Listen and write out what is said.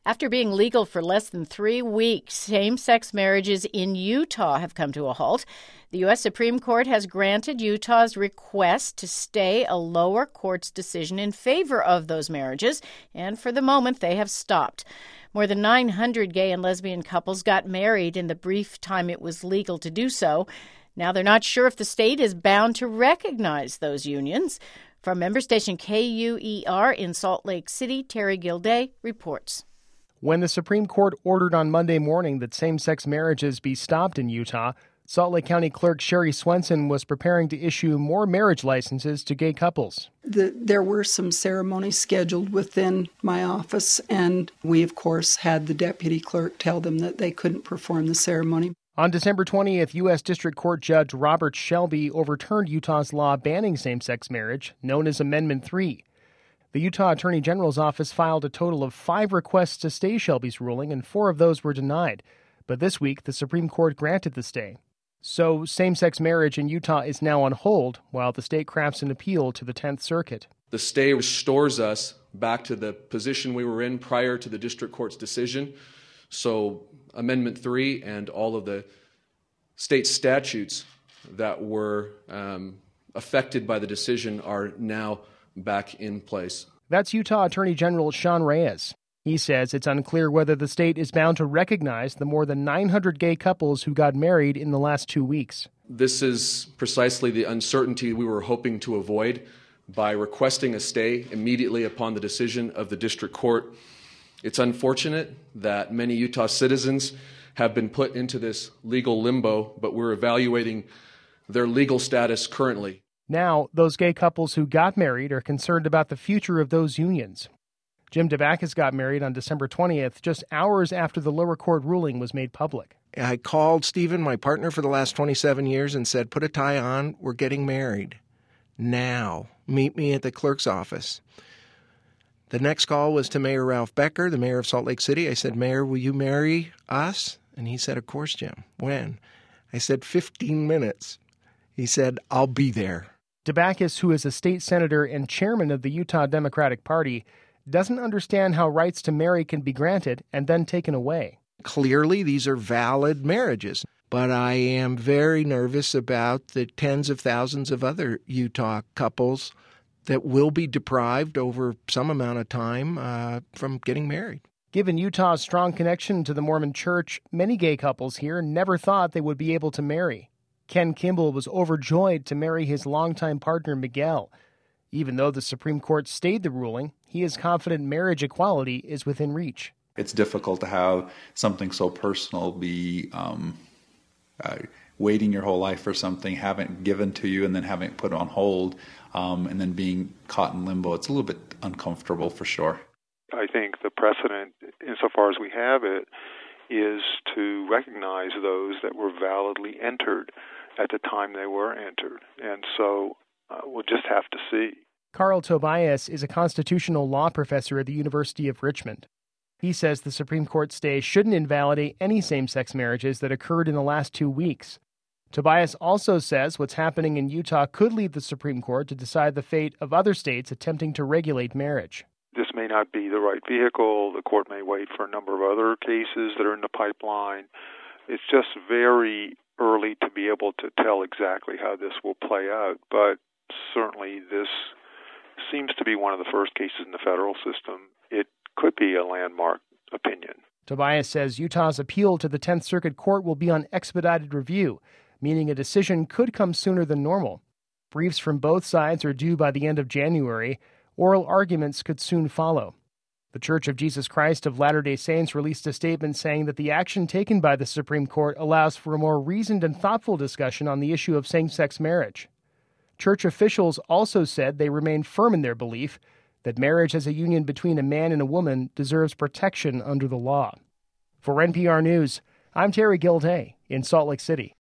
After being legal for less than 3 weeks, same-sex marriages in Utah have come to a halt. The U.S. Supreme Court has granted Utah's request to stay a lower court's decision in favor of those marriages, and for the moment, they have stopped. More than 900 gay and lesbian couples got married in the brief time it was legal to do so. Now they're not sure if the state is bound to recognize those unions. From member station KUER in Salt Lake City, Terry Gilday reports. When the Supreme Court ordered on Monday morning that same-sex marriages be stopped in Utah, Salt Lake County Clerk Sherry Swenson was preparing to issue more marriage licenses to gay couples. There were some ceremonies scheduled within my office, and we, of course, had the deputy clerk tell them that they couldn't perform the ceremony. On December 20th, U.S. District Court Judge Robert Shelby overturned Utah's law banning same-sex marriage, known as Amendment 3. The Utah Attorney General's office filed a total of 5 requests to stay Shelby's ruling, and 4 of those were denied. But this week, the Supreme Court granted the stay. So same-sex marriage in Utah is now on hold while the state crafts an appeal to the 10th Circuit. The stay restores us back to the position we were in prior to the district court's decision. So Amendment 3 and all of the state statutes that were affected by the decision are now back in place. That's Utah Attorney General Sean Reyes. He says it's unclear whether the state is bound to recognize the more than 900 gay couples who got married in the last 2 weeks. This is precisely the uncertainty we were hoping to avoid by requesting a stay immediately upon the decision of the district court. It's unfortunate that many Utah citizens have been put into this legal limbo, but we're evaluating their legal status currently. Now, those gay couples who got married are concerned about the future of those unions. Jim DeBackus got married on December 20th, just hours after the lower court ruling was made public. I called Stephen, my partner for the last 27 years, and said, put a tie on, we're getting married. Now, meet me at the clerk's office. The next call was to Mayor Ralph Becker, the mayor of Salt Lake City. I said, Mayor, will you marry us? And he said, of course, Jim. When? I said, 15 minutes. He said, I'll be there. DeBackus, who is a state senator and chairman of the Utah Democratic Party, doesn't understand how rights to marry can be granted and then taken away. Clearly, these are valid marriages, but I am very nervous about the tens of thousands of other Utah couples that will be deprived over some amount of time from getting married. Given Utah's strong connection to the Mormon Church, many gay couples here never thought they would be able to marry. Ken Kimball was overjoyed to marry his longtime partner, Miguel. Even though the Supreme Court stayed the ruling, he is confident marriage equality is within reach. It's difficult to have something so personal be waiting your whole life for something, having it given to you, and then having it put on hold, and then being caught in limbo. It's a little bit uncomfortable for sure. I think the precedent, insofar as we have it, is to recognize those that were validly entered at the time they were entered. And so we'll just have to see. Carl Tobias is a constitutional law professor at the University of Richmond. He says the Supreme Court stay shouldn't invalidate any same-sex marriages that occurred in the last 2 weeks. Tobias also says what's happening in Utah could lead the Supreme Court to decide the fate of other states attempting to regulate marriage. This may not be the right vehicle. The court may wait for a number of other cases that are in the pipeline. It's just very early to be able to tell exactly how this will play out. But certainly this seems to be one of the first cases in the federal system. It could be a landmark opinion. Tobias says Utah's appeal to the 10th Circuit Court will be on expedited review, meaning a decision could come sooner than normal. Briefs from both sides are due by the end of January. Oral arguments could soon follow. The Church of Jesus Christ of Latter-day Saints released a statement saying that the action taken by the Supreme Court allows for a more reasoned and thoughtful discussion on the issue of same-sex marriage. Church officials also said they remain firm in their belief that marriage as a union between a man and a woman deserves protection under the law. For NPR News, I'm Terry Gilday in Salt Lake City.